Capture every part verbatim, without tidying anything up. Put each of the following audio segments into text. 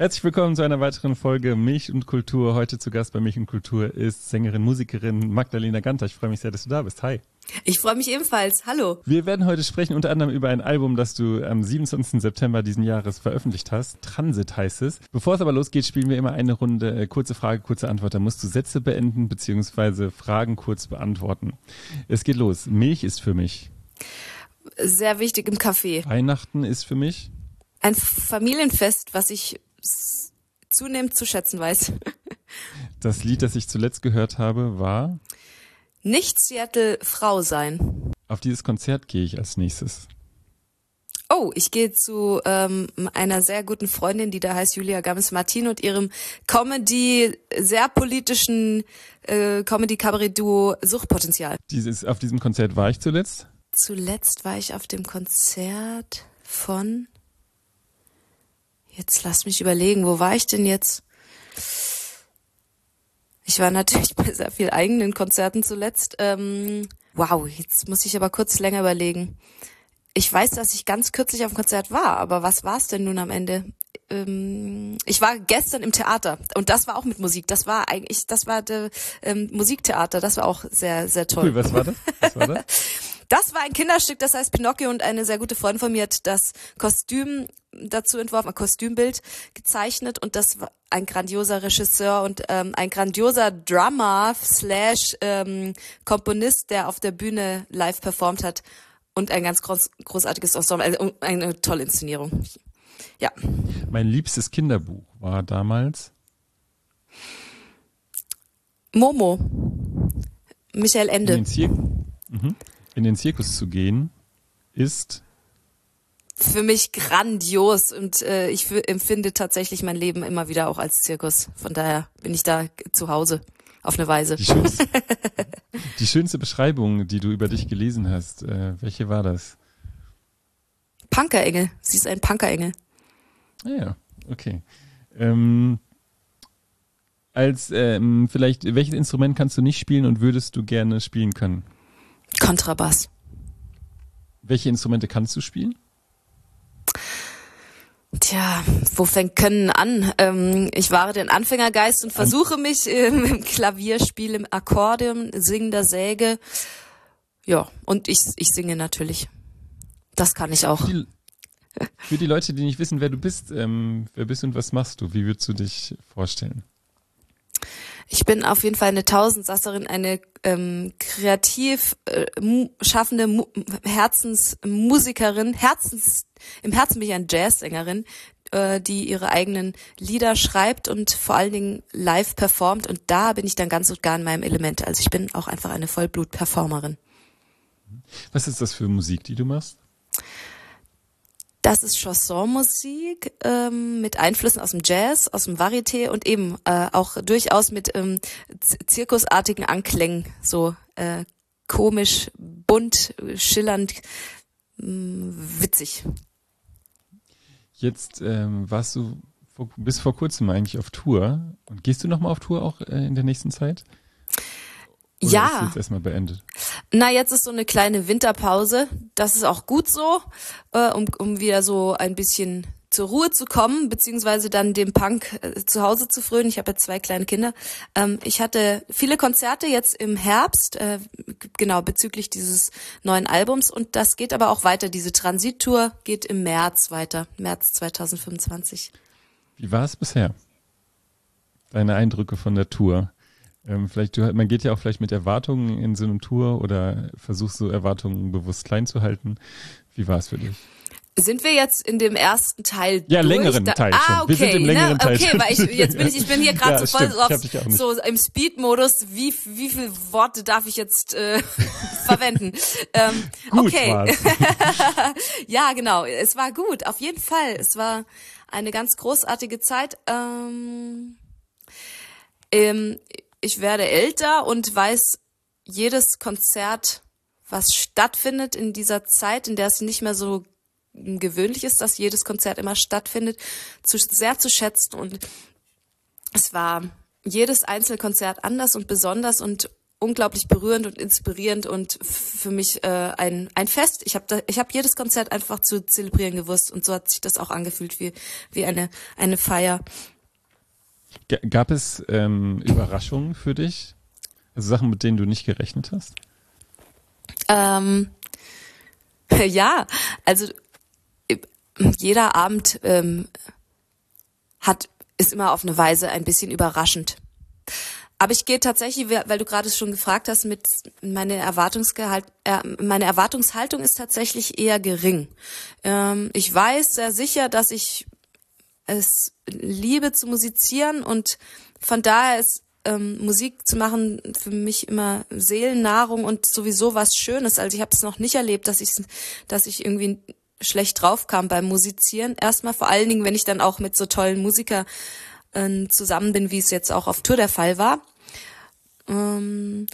Herzlich willkommen zu einer weiteren Folge Milch und Kultur. Heute zu Gast bei Milch und Kultur ist Sängerin, Musikerin Magdalena Ganter. Ich freue mich sehr, dass du da bist. Hi. Ich freue mich ebenfalls. Hallo. Wir werden heute sprechen unter anderem über ein Album, das du am siebenundzwanzigsten September diesen Jahres veröffentlicht hast. Transit heißt es. Bevor es aber losgeht, spielen wir immer eine Runde äh, kurze Frage, kurze Antwort. Da musst du Sätze beenden bzw. Fragen kurz beantworten. Es geht los. Milch ist für mich sehr wichtig im Café. Weihnachten ist für mich ein Familienfest, was ich s- zunehmend zu schätzen weiß. Das Lied, das ich zuletzt gehört habe, war Nicht Seattle Frau sein. Auf dieses Konzert gehe ich als nächstes. Oh, ich gehe zu ähm, einer sehr guten Freundin, die da heißt Julia Games-Martin und ihrem Comedy, sehr politischen äh, Comedy-Kabarett-Duo Suchtpotenzial. Dieses, auf diesem Konzert war ich zuletzt. Zuletzt war ich auf dem Konzert von... Jetzt lass mich überlegen, wo war ich denn jetzt? Ich war natürlich bei sehr vielen eigenen Konzerten zuletzt. Ähm, wow, jetzt muss ich aber kurz länger überlegen. Ich weiß, dass ich ganz kürzlich auf dem Konzert war, aber was war es denn nun am Ende? Ähm, ich war gestern im Theater und das war auch mit Musik. Das war eigentlich, das war der ähm, Musiktheater. Das war auch sehr, sehr toll. Cool, was war das? Was war das? Das war ein Kinderstück, das heißt Pinocchio, und eine sehr gute Freundin von mir hat das Kostüm dazu entworfen, ein Kostümbild gezeichnet, und das war ein grandioser Regisseur und ähm, ein grandioser Drummer slash ähm, Komponist, der auf der Bühne live performt hat, und ein ganz groß, großartiges Ensemble, also eine tolle Inszenierung. Ja. Mein liebstes Kinderbuch war damals Momo. Michael Ende. In den, Zir- mhm. In den Zirkus zu gehen ist für mich grandios, und äh, ich f- empfinde tatsächlich mein Leben immer wieder auch als Zirkus. Von daher bin ich da zu Hause auf eine Weise. die schönste, die schönste Beschreibung, die du über dich gelesen hast. Äh, welche war das? Punkerengel. Sie ist ein Punkerengel. Ah ja, okay. Ähm, als ähm, vielleicht, welches Instrument kannst du nicht spielen und würdest du gerne spielen können? Kontrabass. Welche Instrumente kannst du spielen? Tja, wo fängt Können an? Ähm, ich wahre den Anfängergeist und versuche mich ähm, im Klavierspiel, im Akkordeon, singender Säge. Ja, und ich, ich singe natürlich. Das kann ich auch. Für die, für die Leute, die nicht wissen, wer du bist, ähm, wer bist du und was machst du? Wie würdest du dich vorstellen? Ich bin auf jeden Fall eine Tausendsasserin, eine ähm, kreativ äh, mu- schaffende mu- Herzensmusikerin, Herzens, im Herzen bin ich eine Jazzsängerin, äh, die ihre eigenen Lieder schreibt und vor allen Dingen live performt, und da bin ich dann ganz und gar in meinem Element. Also ich bin auch einfach eine Vollblut-Performerin. Was ist das für Musik, die du machst? Das ist Chansonmusik ähm, mit Einflüssen aus dem Jazz, aus dem Varieté und eben äh, auch durchaus mit ähm, z- zirkusartigen Anklängen, so äh, komisch, bunt, schillernd, mh, witzig. Jetzt ähm, warst du vor, bis vor kurzem eigentlich auf Tour. Und gehst du nochmal auf Tour auch äh, in der nächsten Zeit? Oder Ja. ist jetzt erstmal beendet? Na, jetzt ist so eine kleine Winterpause. Das ist auch gut so, äh, um, um wieder so ein bisschen zur Ruhe zu kommen, beziehungsweise dann dem Punk äh, zu Hause zu frönen. Ich habe ja zwei kleine Kinder. Ähm, ich hatte viele Konzerte jetzt im Herbst, äh, g- genau, bezüglich dieses neuen Albums. Und das geht aber auch weiter. Diese Transittour geht im März weiter, März zwanzig fünfundzwanzig. Wie war es bisher? Deine Eindrücke von der Tour? Ähm, vielleicht, du, man geht ja auch vielleicht mit Erwartungen in so eine Tour oder versuchst so Erwartungen bewusst klein zu halten. Wie war es für dich? Sind wir jetzt in dem ersten Teil Ja, durch? längeren Da- Teil ah, schon. Okay, Wir sind im längeren ne? Teil Okay, schon. weil ich jetzt bin ich ich bin hier gerade Ja, so voll stimmt. Ich hab auf, dich auch nicht. so im Speed-Modus. Wie wie viele Worte darf ich jetzt äh, verwenden? Ähm, Gut okay. war's. Ja, genau. Es war gut, auf jeden Fall. Es war eine ganz großartige Zeit. Ähm, ähm, ich werde älter und weiß, jedes Konzert, was stattfindet in dieser Zeit, in der es nicht mehr so gewöhnlich ist, dass jedes Konzert immer stattfindet, zu, sehr zu schätzen. Und es war jedes Einzelkonzert anders und besonders, und unglaublich berührend und inspirierend und für mich äh, ein ein Fest. Ich habe ich habe jedes Konzert einfach zu zelebrieren gewusst und so hat sich das auch angefühlt wie wie eine eine Feier. G- gab es ähm, Überraschungen für dich? Also Sachen, mit denen du nicht gerechnet hast? Ähm, ja, also jeder Abend ähm, hat ist immer auf eine Weise ein bisschen überraschend. Aber ich gehe tatsächlich, weil du gerade schon gefragt hast, mit meine Erwartungsgehalt, äh, meine Erwartungshaltung ist tatsächlich eher gering. Ähm, ich weiß sehr sicher, dass ich es liebe zu musizieren und von daher ist ähm, Musik zu machen für mich immer Seelennahrung und sowieso was Schönes. Also ich habe es noch nicht erlebt, dass ich dass ich irgendwie schlecht drauf kam beim Musizieren. Erstmal vor allen Dingen, wenn ich dann auch mit so tollen Musikern äh, zusammen bin, wie es jetzt auch auf Tour der Fall war. Ähm,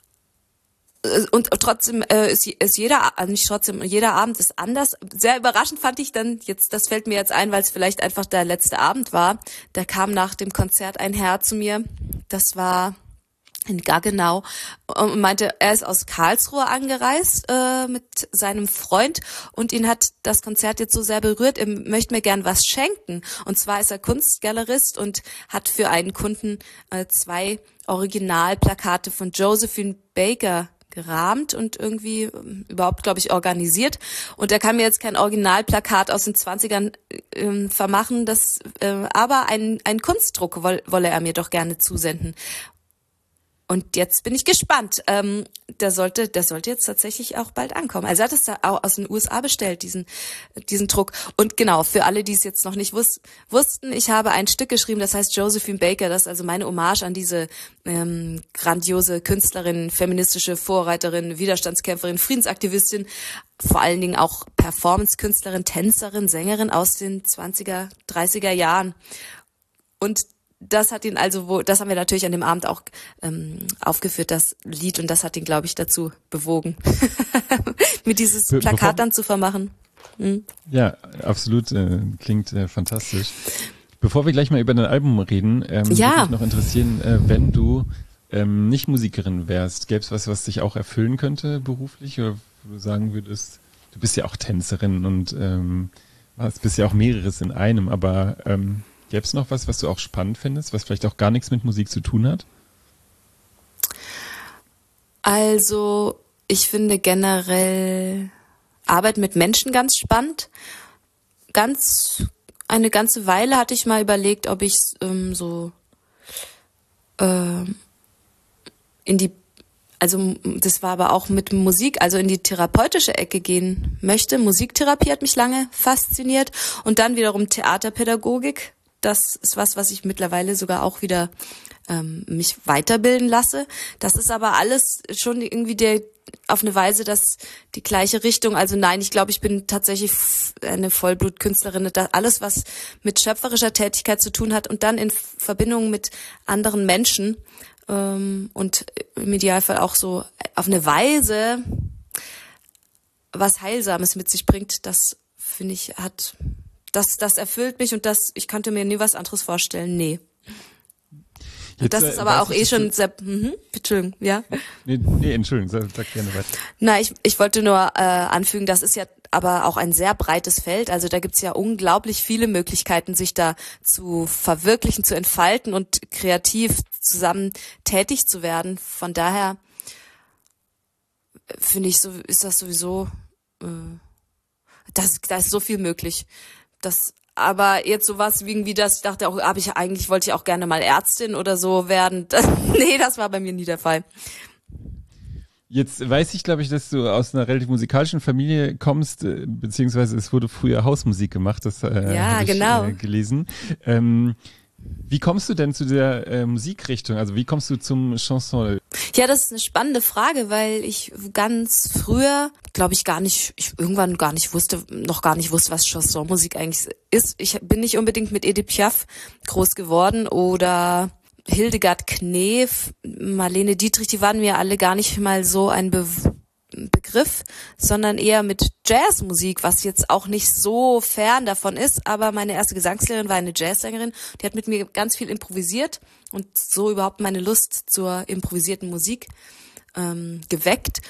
Und trotzdem äh, ist, ist jeder, also nicht trotzdem, jeder Abend ist anders. Sehr überraschend fand ich dann, jetzt, das fällt mir jetzt ein, weil es vielleicht einfach der letzte Abend war. Da kam nach dem Konzert ein Herr zu mir, das war in Gaggenau, und meinte, er ist aus Karlsruhe angereist äh, mit seinem Freund und ihn hat das Konzert jetzt so sehr berührt, er möchte mir gern was schenken. Und zwar ist er Kunstgalerist und hat für einen Kunden äh, zwei Originalplakate von Josephine Baker gerahmt und irgendwie ähm, überhaupt, glaube ich, organisiert. Und er kann mir jetzt kein Originalplakat aus den zwanzigern äh, vermachen, das, äh, aber ein, ein Kunstdruck woll, wolle er mir doch gerne zusenden. Und jetzt bin ich gespannt. Ähm, der sollte, der sollte jetzt tatsächlich auch bald ankommen. Also er hat es da auch aus den U S A bestellt, diesen, diesen Druck. Und genau, für alle, die es jetzt noch nicht wus- wussten, ich habe ein Stück geschrieben, das heißt Josephine Baker. Das ist also meine Hommage an diese ähm, grandiose Künstlerin, feministische Vorreiterin, Widerstandskämpferin, Friedensaktivistin, vor allen Dingen auch Performance-Künstlerin, Tänzerin, Sängerin aus den zwanziger, dreißiger Jahren. Und das hat ihn also, wo, das haben wir natürlich an dem Abend auch ähm, aufgeführt, das Lied, und das hat ihn, glaube ich, dazu bewogen, mir dieses Be- Plakat bevor- dann zu vermachen. Hm. Ja, absolut, äh, klingt äh, fantastisch. Bevor wir gleich mal über dein Album reden, ähm, Ja. würde mich noch interessieren, äh, wenn du ähm, nicht Musikerin wärst, gäbe es was, was dich auch erfüllen könnte beruflich, oder wo du sagen würdest, du bist ja auch Tänzerin und ähm, hast, bist ja auch mehreres in einem, aber ähm, gäbe es noch was, was du auch spannend findest, was vielleicht auch gar nichts mit Musik zu tun hat? Also, ich finde generell Arbeit mit Menschen ganz spannend. Ganz, eine ganze Weile hatte ich mal überlegt, ob ich ähm, so ähm, in die, also das war aber auch mit Musik, also in die therapeutische Ecke gehen möchte. Musiktherapie hat mich lange fasziniert und dann wiederum Theaterpädagogik. Das ist was, was ich mittlerweile sogar auch wieder ähm, mich weiterbilden lasse. Das ist aber alles schon irgendwie der auf eine Weise, dass die gleiche Richtung, also nein, ich glaube, ich bin tatsächlich eine Vollblutkünstlerin. Das alles, was mit schöpferischer Tätigkeit zu tun hat und dann in Verbindung mit anderen Menschen ähm, und im Idealfall auch so auf eine Weise was Heilsames mit sich bringt, das finde ich hat... Das, das erfüllt mich und das, ich könnte mir nie was anderes vorstellen, nee. Jetzt, das äh, ist aber weiß auch ich, eh dass schon du- sehr, mhm, Entschuldigung, ja. Nee, nee Entschuldigung, sag, sag gerne weiter. Na, ich, ich wollte nur äh, anfügen, das ist ja aber auch ein sehr breites Feld, also da gibt's ja unglaublich viele Möglichkeiten, sich da zu verwirklichen, zu entfalten und kreativ zusammen tätig zu werden. Von daher finde ich, so ist das sowieso, äh, das, da ist so viel möglich. Das, aber jetzt sowas wie, wie das, ich dachte auch, hab ich eigentlich, wollte ich auch gerne mal Ärztin oder so werden. Das, nee, das war bei mir nie der Fall. Jetzt weiß ich, glaube ich, dass du aus einer relativ musikalischen Familie kommst, äh, beziehungsweise es wurde früher Hausmusik gemacht, das äh, Ja, habe ich genau. äh, gelesen. Ähm, wie kommst du denn zu der äh, Musikrichtung? Also wie kommst du zum Chanson? Ja, das ist eine spannende Frage, weil ich ganz früher, glaube ich, gar nicht, ich irgendwann gar nicht wusste, noch gar nicht wusste, was Chansonmusik eigentlich ist. Ich bin nicht unbedingt mit Edith Piaf groß geworden oder Hildegard Knef, Marlene Dietrich, die waren mir alle gar nicht mal so ein Be- Begriff, sondern eher mit Jazzmusik, was jetzt auch nicht so fern davon ist, aber meine erste Gesangslehrerin war eine Jazzsängerin, die hat mit mir ganz viel improvisiert und so überhaupt meine Lust zur improvisierten Musik ähm, geweckt.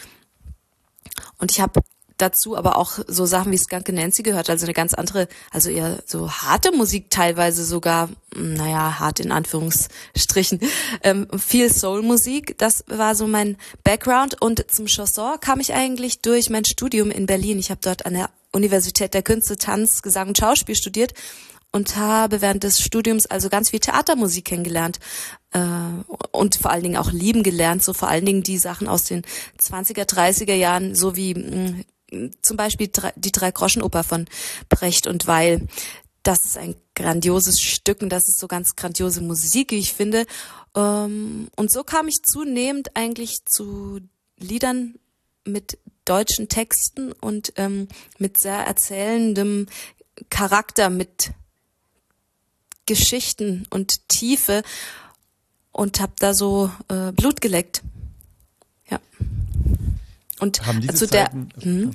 Und ich habe dazu aber auch so Sachen wie Skunky Nancy gehört, also eine ganz andere, also eher so harte Musik teilweise sogar, naja, hart in Anführungsstrichen, ähm, viel Soul-Musik, das war so mein Background und zum Chanson kam ich eigentlich durch mein Studium in Berlin. Ich habe dort an der Universität der Künste Tanz, Gesang und Schauspiel studiert und habe während des Studiums also ganz viel Theatermusik kennengelernt äh, und vor allen Dingen auch lieben gelernt, so vor allen Dingen die Sachen aus den zwanziger, dreißiger Jahren, so wie mh, zum Beispiel die Drei-Groschen-Oper von Brecht und Weil. Das ist ein grandioses Stück und das ist so ganz grandiose Musik, wie ich finde. Und so kam ich zunehmend eigentlich zu Liedern mit deutschen Texten und mit sehr erzählendem Charakter, mit Geschichten und Tiefe und habe da so Blut geleckt. Ja. Und haben diese zu der, Zeiten, hm.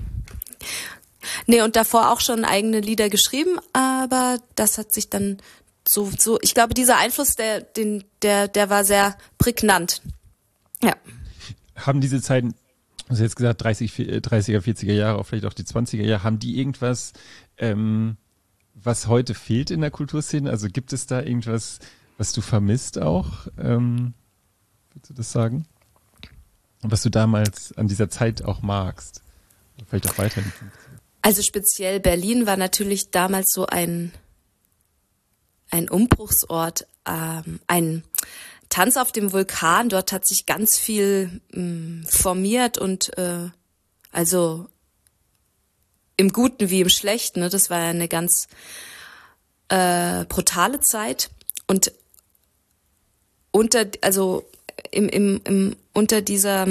nee, und davor auch schon eigene Lieder geschrieben, aber das hat sich dann so, so, ich glaube, dieser Einfluss, der, den, der, der war sehr prägnant. Ja. Haben diese Zeiten, du hast jetzt gesagt, dreißig, dreißiger, vierziger Jahre, auch vielleicht auch die zwanziger Jahre, haben die irgendwas, ähm, was heute fehlt in der Kulturszene? Also gibt es da irgendwas, was du vermisst auch? Ähm, würdest du das sagen? Was du damals an dieser Zeit auch magst. Vielleicht auch weiterhin. Also speziell Berlin war natürlich damals so ein, ein Umbruchsort, ähm, ein Tanz auf dem Vulkan. Dort hat sich ganz viel mh, formiert und äh, also im Guten wie im Schlechten. Ne? Das war ja eine ganz äh, brutale Zeit und unter, also im, im, im unter dieser,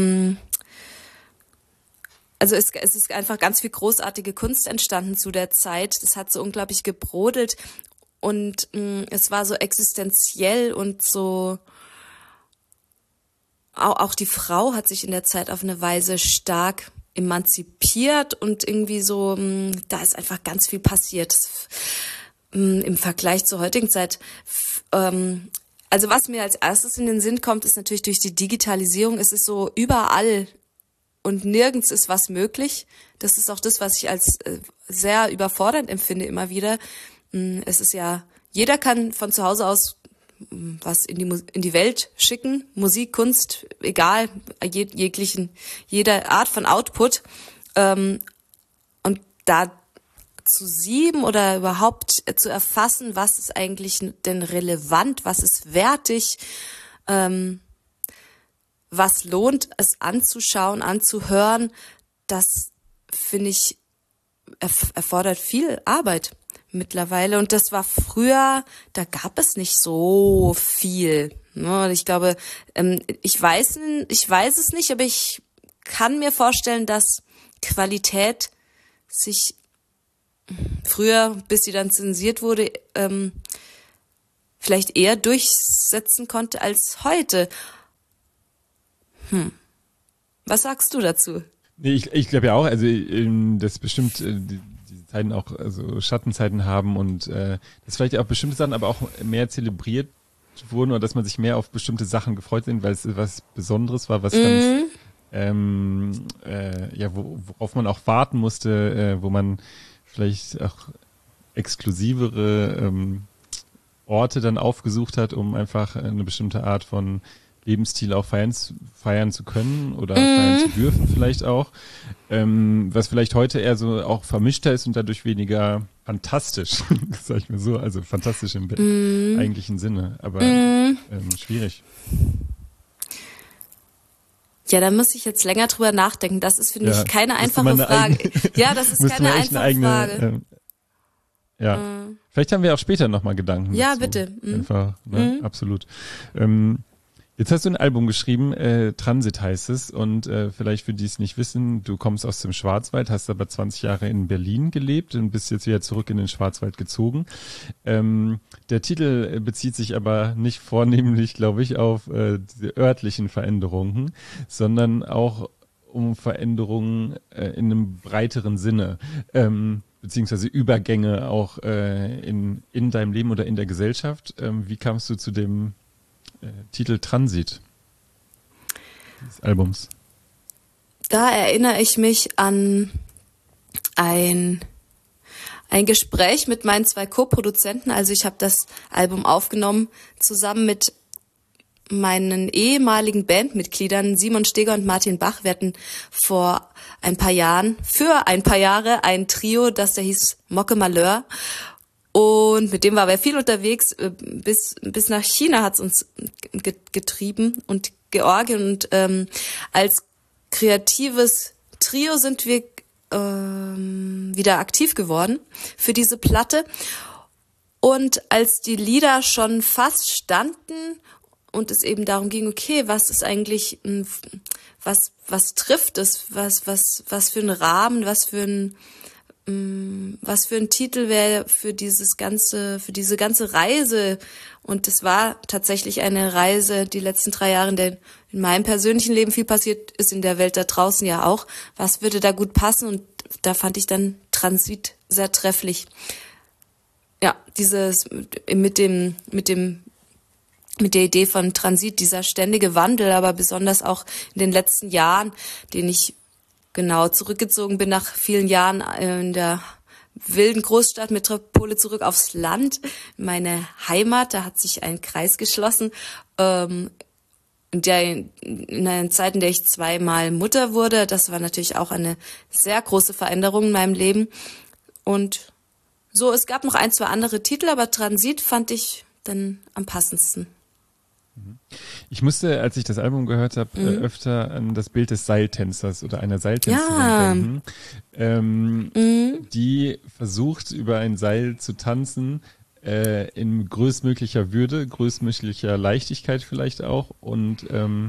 also es, es ist einfach ganz viel großartige Kunst entstanden zu der Zeit. Das hat so unglaublich gebrodelt und mh, es war so existenziell und so, auch, auch die Frau hat sich in der Zeit auf eine Weise stark emanzipiert und irgendwie so, mh, da ist einfach ganz viel passiert mh, im Vergleich zur heutigen Zeit. F- ähm, Also was mir als erstes in den Sinn kommt, ist natürlich durch die Digitalisierung. Es ist so überall und nirgends ist was möglich. Das ist auch das, was ich als sehr überfordernd empfinde immer wieder. Es ist ja, jeder kann von zu Hause aus was in die, in die Welt schicken. Musik, Kunst, egal, jeg, jeglichen, jede Art von Output. Und da zu sieben oder überhaupt zu erfassen, was ist eigentlich denn relevant, was ist wertig, ähm, was lohnt es anzuschauen, anzuhören, das finde ich erf- erfordert viel Arbeit mittlerweile und das war früher, da gab es nicht so viel. Ne? Ich glaube, ähm, ich weiß, ich weiß es nicht, aber ich kann mir vorstellen, dass Qualität sich früher, bis sie dann zensiert wurde, ähm, vielleicht eher durchsetzen konnte als heute. Hm. Was sagst du dazu? Nee, ich, ich glaube ja auch, also ähm, dass bestimmt äh, die, diese Zeiten auch also Schattenzeiten haben und äh, dass vielleicht auch bestimmte Sachen aber auch mehr zelebriert wurden oder dass man sich mehr auf bestimmte Sachen gefreut sind, weil es was Besonderes war, was Mhm. ganz ähm, äh, ja, wo, worauf man auch warten musste, äh, wo man vielleicht auch exklusivere ähm, Orte dann aufgesucht hat, um einfach eine bestimmte Art von Lebensstil auch feiern, feiern zu können oder Mhm. feiern zu dürfen vielleicht auch, ähm, was vielleicht heute eher so auch vermischter ist und dadurch weniger fantastisch, sag ich mal so, also fantastisch im Mhm. eigentlichen Sinne, aber Mhm. ähm, schwierig. Ja, da muss ich jetzt länger drüber nachdenken. Das ist, finde Ja, ich, keine müsste einfache man eine Frage. eigene- Ja, das ist Müsste keine man echt einfache eine eigene, Frage. ähm, ja, Mhm. vielleicht haben wir auch später nochmal Gedanken Ja, dazu. bitte. Mhm. Einfach, ne? Mhm. Absolut. Ähm, jetzt hast du ein Album geschrieben, äh, Transit heißt es, und äh, vielleicht für die es nicht wissen, du kommst aus dem Schwarzwald, hast aber zwanzig Jahre in Berlin gelebt und bist jetzt wieder zurück in den Schwarzwald gezogen. Ähm, der Titel bezieht sich aber nicht vornehmlich, glaube ich, auf äh, diese örtlichen Veränderungen, sondern auch um Veränderungen äh, in einem breiteren Sinne, ähm, beziehungsweise Übergänge auch äh, in, in deinem Leben oder in der Gesellschaft. Ähm, wie kamst du zu dem äh, Titel Transit des Albums? Da erinnere ich mich an ein ein Gespräch mit meinen zwei Co-Produzenten. Also ich habe das Album aufgenommen zusammen mit meinen ehemaligen Bandmitgliedern Simon Steger und Martin Bach. Wir hatten vor ein paar Jahren, für ein paar Jahre, ein Trio, das der hieß Mocke Malheur. Und mit dem waren wir viel unterwegs. Bis, bis nach China hat's uns getrieben und Georgien. Und ähm, als kreatives Trio sind wir ähm, wieder aktiv geworden für diese Platte. Und als die Lieder schon fast standen und es eben darum ging, okay, was ist eigentlich, was was trifft es, was was was für ein Rahmen, was für ein was für ein Titel wäre für dieses ganze, für diese ganze Reise. Und es war tatsächlich eine Reise, die letzten drei Jahre, in der in meinem persönlichen Leben viel passiert ist, in der Welt da draußen ja auch. Was würde da gut passen? Und da fand ich dann Transit sehr trefflich. Ja, dieses mit dem mit dem mit der Idee von Transit, dieser ständige Wandel, aber besonders auch in den letzten Jahren, den ich genau zurückgezogen bin nach vielen Jahren in der wilden Großstadtmetropole zurück aufs Land, meine Heimat. Da hat sich ein Kreis geschlossen. Ähm, in der in einer Zeit, in der ich zweimal Mutter wurde, das war natürlich auch eine sehr große Veränderung in meinem Leben. Und so, es gab noch ein, zwei andere Titel, aber Transit fand ich dann am passendsten. Ich musste, als ich das Album gehört habe, mhm. äh, öfter an das Bild des Seiltänzers oder einer Seiltänzerin ja. denken, ähm, mhm. die versucht, über ein Seil zu tanzen, äh, in größtmöglicher Würde, größtmöglicher Leichtigkeit vielleicht auch, und ähm,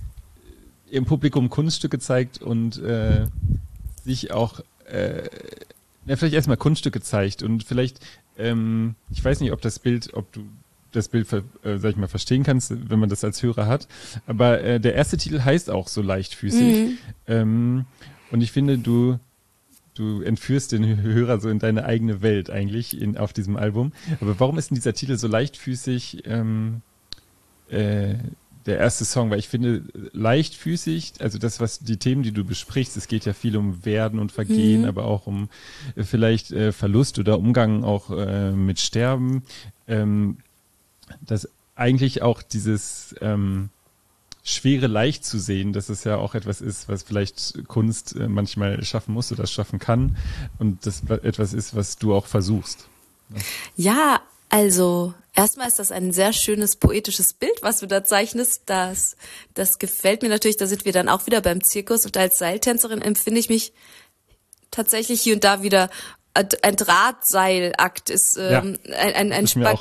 im Publikum Kunststücke zeigt und äh, sich auch äh, ja, vielleicht erstmal Kunststücke zeigt und vielleicht, ähm, ich weiß nicht, ob das Bild, ob du das Bild, äh, sag ich mal, verstehen kannst, wenn man das als Hörer hat. Aber äh, der erste Titel heißt auch so leichtfüßig. Mhm. Ähm, und ich finde, du du entführst den Hörer so in deine eigene Welt eigentlich in, auf diesem Album. Aber warum ist denn dieser Titel so leichtfüßig ähm, äh, der erste Song? Weil ich finde, leichtfüßig, also das, was die Themen, die du besprichst, es geht ja viel um Werden und Vergehen, mhm. aber auch um äh, vielleicht äh, Verlust oder Umgang auch äh, mit Sterben. Ähm, dass eigentlich auch dieses ähm, Schwere leicht zu sehen, dass es ja auch etwas ist, was vielleicht Kunst äh, manchmal schaffen muss oder schaffen kann und das etwas ist, was du auch versuchst. Ja, also erstmal ist das ein sehr schönes poetisches Bild, was du da zeichnest. Das, das gefällt mir natürlich, da sind wir dann auch wieder beim Zirkus und als Seiltänzerin empfinde ich mich tatsächlich hier und da wieder. Ein Drahtseilakt ist ähm, ja, ein, ein, ein, Spag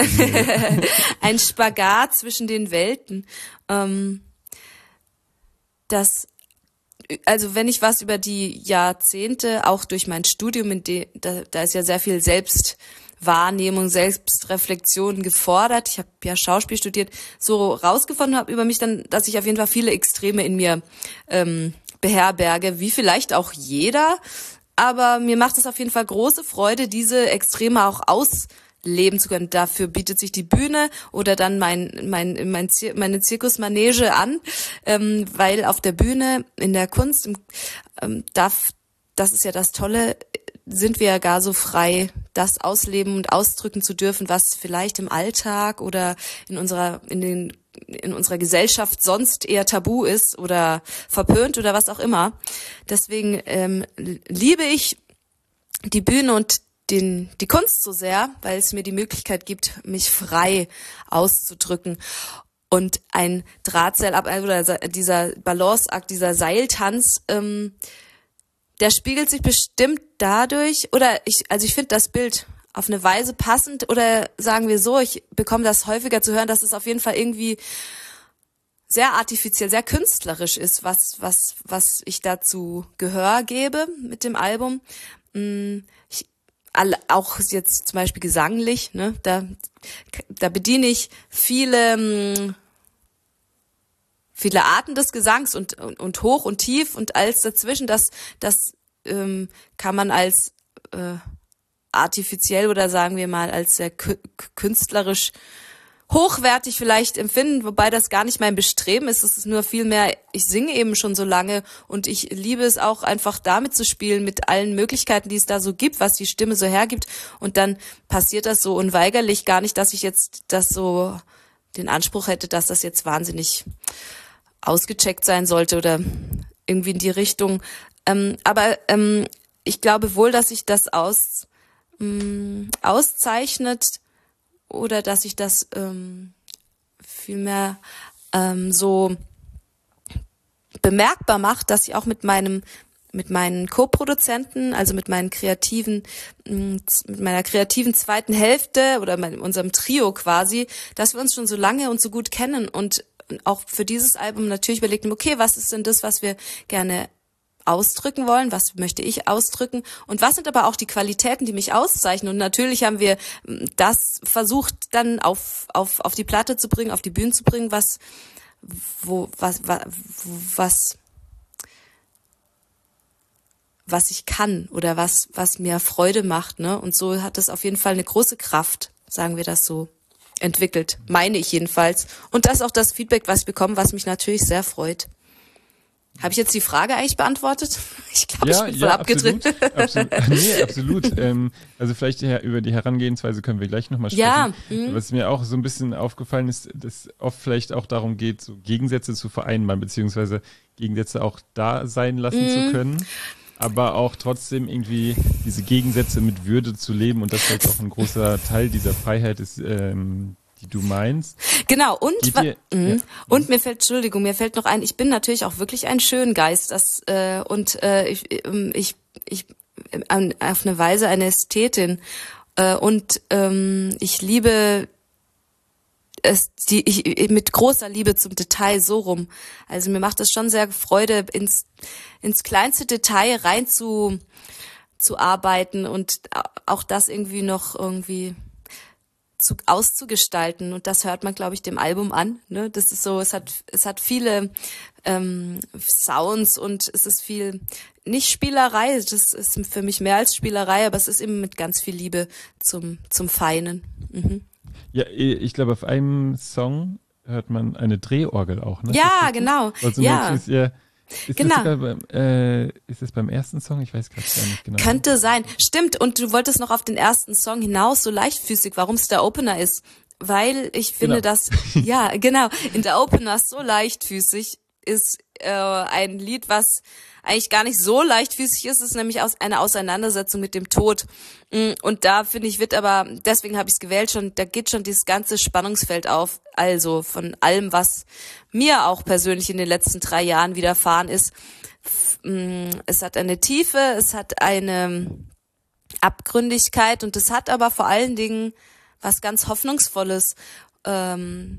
ein Spagat zwischen den Welten. Ähm, das, also wenn ich was über die Jahrzehnte, auch durch mein Studium, in de, da, da ist ja sehr viel Selbstwahrnehmung, Selbstreflexion gefordert. Ich habe ja Schauspiel studiert, so rausgefunden habe über mich dann, dass ich auf jeden Fall viele Extreme in mir ähm, beherberge, wie vielleicht auch jeder. Aber mir macht es auf jeden Fall große Freude, diese Extreme auch ausleben zu können. Dafür bietet sich die Bühne oder dann mein, mein, mein Zir- meine Zirkusmanege an, ähm, weil auf der Bühne, in der Kunst, im, ähm, darf, das ist ja das Tolle, sind wir ja gar so frei, das ausleben und ausdrücken zu dürfen, was vielleicht im Alltag oder in unserer, in den in unserer Gesellschaft sonst eher tabu ist oder verpönt oder was auch immer. Deswegen ähm, liebe ich die Bühne und den die Kunst so sehr, weil es mir die Möglichkeit gibt, mich frei auszudrücken. Und ein Drahtseil oder dieser Balanceakt, dieser Seiltanz, ähm, der spiegelt sich bestimmt dadurch, oder ich, also ich finde das Bild auf eine Weise passend, oder sagen wir so, ich bekomme das häufiger zu hören, dass es auf jeden Fall irgendwie sehr artifiziell, sehr künstlerisch ist, was was was ich dazu Gehör gebe mit dem Album. Ich, alle, auch jetzt zum Beispiel gesanglich, ne, da da bediene ich viele viele Arten des Gesangs und, und, und hoch und tief und alles dazwischen, das, das ähm, kann man als äh, artifiziell oder sagen wir mal als sehr kü- künstlerisch hochwertig vielleicht empfinden, wobei das gar nicht mein Bestreben ist. Es ist nur vielmehr, ich singe eben schon so lange und ich liebe es auch einfach damit zu spielen, mit allen Möglichkeiten, die es da so gibt, was die Stimme so hergibt. Und dann passiert das so unweigerlich gar nicht, dass ich jetzt das so den Anspruch hätte, dass das jetzt wahnsinnig ausgecheckt sein sollte oder irgendwie in die Richtung. Ähm, aber ähm, ich glaube wohl, dass sich das aus, ähm, auszeichnet, oder dass sich das ähm, vielmehr ähm, so bemerkbar macht, dass ich auch mit meinem mit meinen Co-Produzenten, also mit meinen kreativen, mit meiner kreativen zweiten Hälfte oder mit unserem Trio quasi, dass wir uns schon so lange und so gut kennen und auch für dieses Album natürlich überlegt haben, okay, was ist denn das, was wir gerne ausdrücken wollen, was möchte ich ausdrücken und was sind aber auch die Qualitäten, die mich auszeichnen. Und natürlich haben wir das versucht dann auf auf auf die Platte zu bringen, auf die Bühne zu bringen, was wo was was was was ich kann oder was was mir Freude macht, ne? Und so hat es auf jeden Fall eine große Kraft, sagen wir das so, entwickelt, meine ich jedenfalls. Und das ist auch das Feedback, was ich bekomme, was mich natürlich sehr freut. Habe ich jetzt die Frage eigentlich beantwortet? Ich glaube, ja, ich bin voll ja, abgedreht. Absolut, absolut. Nee, absolut. ähm, also vielleicht die, über die Herangehensweise können wir gleich nochmal sprechen. Ja. Mhm. Was mir auch so ein bisschen aufgefallen ist, dass oft vielleicht auch darum geht, so Gegensätze zu vereinbaren, beziehungsweise Gegensätze auch da sein lassen mhm. zu können, aber auch trotzdem irgendwie diese Gegensätze mit Würde zu leben und das vielleicht auch ein großer Teil dieser Freiheit ist, ähm, die du meinst. Genau, und dir, mh, ja. und mir fällt, Entschuldigung, mir fällt noch ein, ich bin natürlich auch wirklich ein Schöngeist, das äh, und äh, ich ich ich äh, auf eine Weise eine Ästhetin äh, und ähm, ich liebe es die ich mit großer Liebe zum Detail so rum. Also mir macht es schon sehr Freude ins ins kleinste Detail rein zu zu arbeiten und auch das irgendwie noch irgendwie zu, auszugestalten und das hört man, glaube ich, dem Album an. Ne? Das ist so, es hat es hat viele ähm, Sounds und es ist viel nicht Spielerei. Das ist für mich mehr als Spielerei, aber es ist eben mit ganz viel Liebe zum zum Feinen. Mhm. Ja, ich glaube, auf einem Song hört man eine Drehorgel auch, ne? Ja, genau. Also ja. Ist, ja, ist, genau. das beim, äh, ist das beim ersten Song? Ich weiß gerade gar nicht genau. Könnte sein. Stimmt. Und du wolltest noch auf den ersten Song hinaus, so leichtfüßig, warum es der Opener ist. Weil ich finde, Genau. dass, ja, genau, in der Opener so leichtfüßig ist äh, ein Lied, was eigentlich gar nicht so leichtfüßig ist, ist nämlich aus eine Auseinandersetzung mit dem Tod. Und da finde ich, wird aber, deswegen habe ich es gewählt, schon, da geht schon dieses ganze Spannungsfeld auf. Also von allem, was mir auch persönlich in den letzten drei Jahren widerfahren ist. Es hat eine Tiefe, es hat eine Abgründigkeit und es hat aber vor allen Dingen was ganz Hoffnungsvolles. Und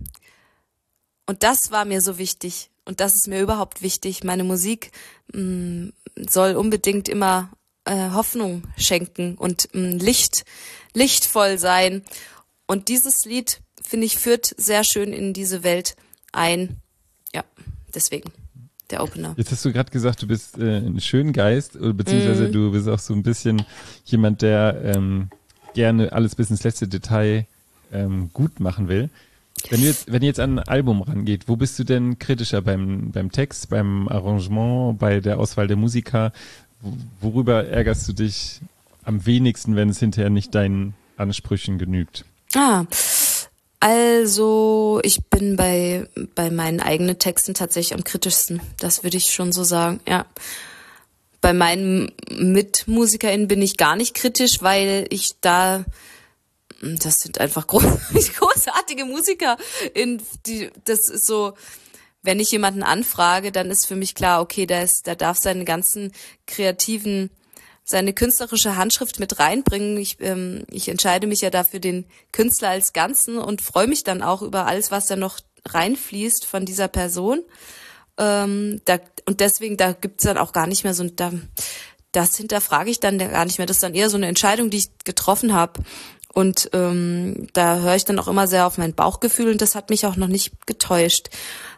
das war mir so wichtig. Und das ist mir überhaupt wichtig. Meine Musik mh, soll unbedingt immer äh, Hoffnung schenken und mh, Licht, lichtvoll sein. Und dieses Lied, finde ich, führt sehr schön in diese Welt ein. Ja, deswegen der Opener. Jetzt hast du gerade gesagt, du bist äh, ein Schöngeist, beziehungsweise mm. du bist auch so ein bisschen jemand, der ähm, gerne alles bis ins letzte Detail ähm, gut machen will. Wenn du jetzt, wenn ihr jetzt an ein Album rangeht, wo bist du denn kritischer? Beim, beim Text, beim Arrangement, bei der Auswahl der Musiker? Worüber ärgerst du dich am wenigsten, wenn es hinterher nicht deinen Ansprüchen genügt? Ah, also ich bin bei, bei meinen eigenen Texten tatsächlich am kritischsten. Das würde ich schon so sagen, ja. Bei meinen MitmusikerInnen bin ich gar nicht kritisch, weil ich da das sind einfach groß, großartige Musiker. In die, das ist so, wenn ich jemanden anfrage, dann ist für mich klar, okay, da ist, da darf seine ganzen kreativen, seine künstlerische Handschrift mit reinbringen. Ich, ähm, ich entscheide mich ja dafür den Künstler als Ganzen und freue mich dann auch über alles, was da noch reinfließt von dieser Person. Ähm, da, und deswegen, da gibt's dann auch gar nicht mehr so, da, das hinterfrage ich dann gar nicht mehr. Das ist dann eher so eine Entscheidung, die ich getroffen habe. Und ähm, da höre ich dann auch immer sehr auf mein Bauchgefühl und das hat mich auch noch nicht getäuscht.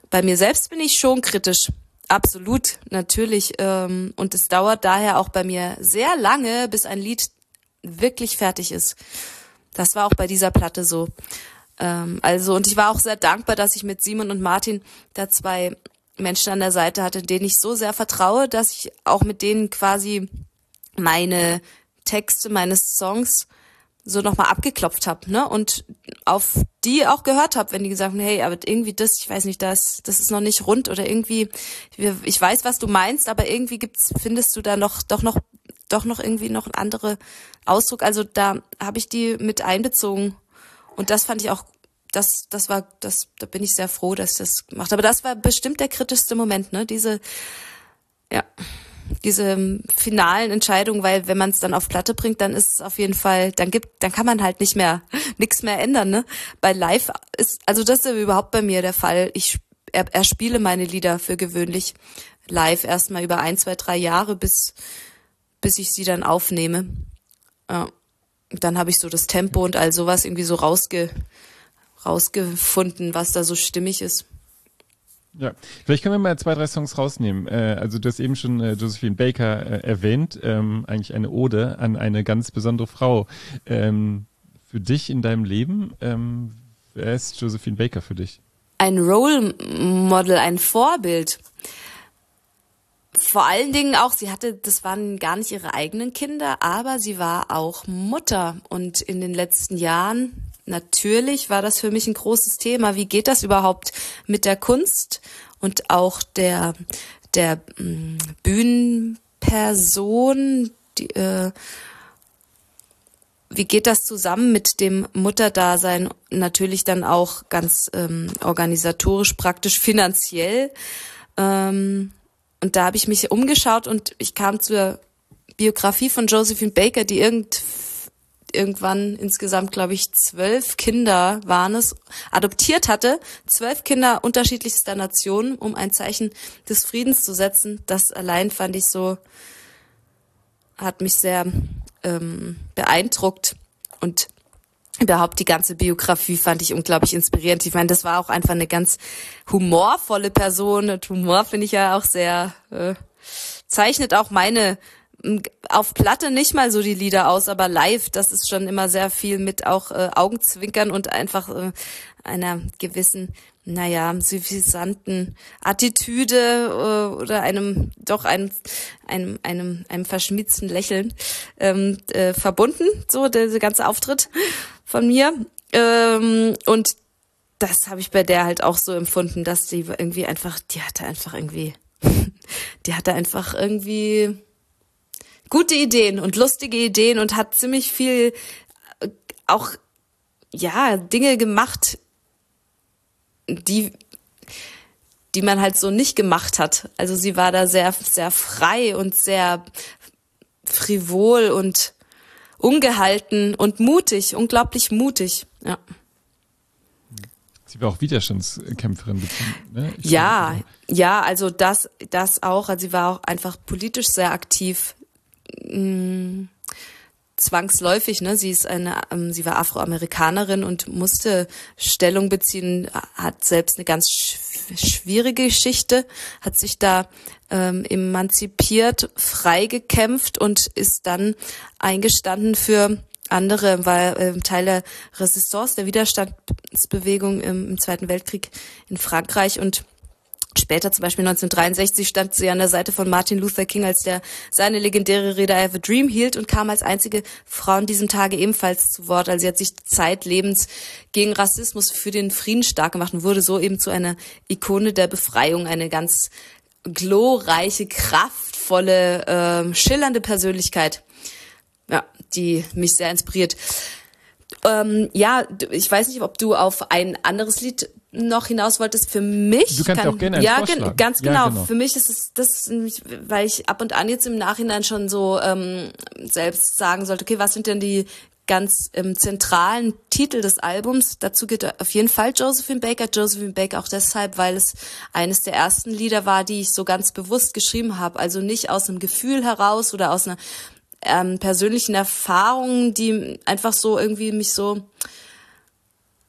bei mir selbst bin ich schon kritisch. Absolut, natürlich. Ähm, und es dauert daher auch bei mir sehr lange, bis ein Lied wirklich fertig ist. Das war auch bei dieser Platte so. Ähm, also, und ich war auch sehr dankbar, dass ich mit Simon und Martin da zwei Menschen an der Seite hatte, denen ich so sehr vertraue, dass ich auch mit denen quasi meine Texte, meine Songs so nochmal abgeklopft habe, ne? Und auf die auch gehört habe, wenn die gesagt haben, hey, aber irgendwie das, ich weiß nicht, das, das ist noch nicht rund oder irgendwie, ich weiß, was du meinst, aber irgendwie gibt's, findest du da noch, doch noch, doch noch irgendwie noch einen anderen Ausdruck. Also da habe ich die mit einbezogen und das fand ich auch, das, das war, das, da bin ich sehr froh, dass ich das gemacht habe. Aber das war bestimmt der kritischste Moment, ne? Diese, ja. diese finalen Entscheidungen, weil wenn man es dann auf Platte bringt, dann ist es auf jeden Fall, dann gibt, dann kann man halt nicht mehr, nichts mehr ändern, ne? Bei Live ist, also das ist überhaupt bei mir der Fall. Ich er, erspiele meine Lieder für gewöhnlich live erstmal über ein, zwei, drei Jahre, bis bis ich sie dann aufnehme. Ja. Dann habe ich so das Tempo und all sowas irgendwie so rausge, rausgefunden, was da so stimmig ist. Ja, vielleicht können wir mal zwei, drei Songs rausnehmen. Äh, also du hast eben schon äh, Josephine Baker äh, erwähnt, ähm, eigentlich eine Ode an eine ganz besondere Frau. Ähm, für dich in deinem Leben, ähm, wer ist Josephine Baker für dich? Ein Role Model, ein Vorbild. Vor allen Dingen auch, sie hatte, das waren gar nicht ihre eigenen Kinder, aber sie war auch Mutter. Und in den letzten Jahren, natürlich war das für mich ein großes Thema. Wie geht das überhaupt mit der Kunst und auch der der mh, Bühnenperson? Die, äh, wie geht das zusammen mit dem Mutterdasein? Natürlich dann auch ganz ähm, organisatorisch, praktisch, finanziell. Ähm, und da habe ich mich umgeschaut und ich kam zur Biografie von Josephine Baker, die irgend irgendwann insgesamt, glaube ich, zwölf Kinder waren es, adoptiert hatte, zwölf Kinder unterschiedlichster Nationen, um ein Zeichen des Friedens zu setzen. Das allein fand ich so, hat mich sehr ähm, beeindruckt und überhaupt die ganze Biografie fand ich unglaublich inspirierend. Ich meine, das war auch einfach eine ganz humorvolle Person. Und Humor finde ich ja auch sehr, äh, zeichnet auch meine auf Platte nicht mal so die Lieder aus, aber live, das ist schon immer sehr viel mit auch äh, Augenzwinkern und einfach äh, einer gewissen, naja, suffisanten Attitüde äh, oder einem, doch einem, einem, einem, einem verschmitzten Lächeln ähm, äh, verbunden, so der, der ganze Auftritt von mir. Ähm, und das habe ich bei der halt auch so empfunden, dass die irgendwie einfach, die hatte einfach irgendwie, die hatte einfach irgendwie gute Ideen und lustige Ideen und hat ziemlich viel äh, auch, ja, Dinge gemacht, die, die man halt so nicht gemacht hat. Also sie war da sehr, sehr frei und sehr frivol und ungehalten und mutig, unglaublich mutig, ja. Sie war auch Widerstandskämpferin, ne? Ich Ja, finde, ja, also das, das auch. Also sie war auch einfach politisch sehr aktiv. Mh, zwangsläufig, ne? Sie ist eine, ähm, sie war Afroamerikanerin und musste Stellung beziehen, hat selbst eine ganz sch- schwierige Geschichte, hat sich da ähm, emanzipiert, frei gekämpft und ist dann eingestanden für andere, war äh, Teil der Resistance, der Widerstandsbewegung im, im Zweiten Weltkrieg in Frankreich und später, zum Beispiel neunzehnhundertdreiundsechzig, stand sie an der Seite von Martin Luther King, als der seine legendäre Rede I Have a Dream hielt und kam als einzige Frau an diesem Tage ebenfalls zu Wort. Also sie hat sich zeitlebens gegen Rassismus für den Frieden stark gemacht und wurde so eben zu einer Ikone der Befreiung, eine ganz glorreiche, kraftvolle, äh, schillernde Persönlichkeit, ja, die mich sehr inspiriert. Ähm, ja, ich weiß nicht, ob du auf ein anderes Lied noch hinaus wolltest. Für mich du kannst kann, auch gerne ja, vorschlagen. ganz genau. Ja, genau. Für mich ist es das, weil ich ab und an jetzt im Nachhinein schon so ähm, selbst sagen sollte, okay, was sind denn die ganz ähm, zentralen Titel des Albums? Dazu geht auf jeden Fall Josephine Baker. Josephine Baker auch deshalb, weil es eines der ersten Lieder war, die ich so ganz bewusst geschrieben habe. Also nicht aus einem Gefühl heraus oder aus einer ähm, persönlichen Erfahrung, die einfach so irgendwie mich so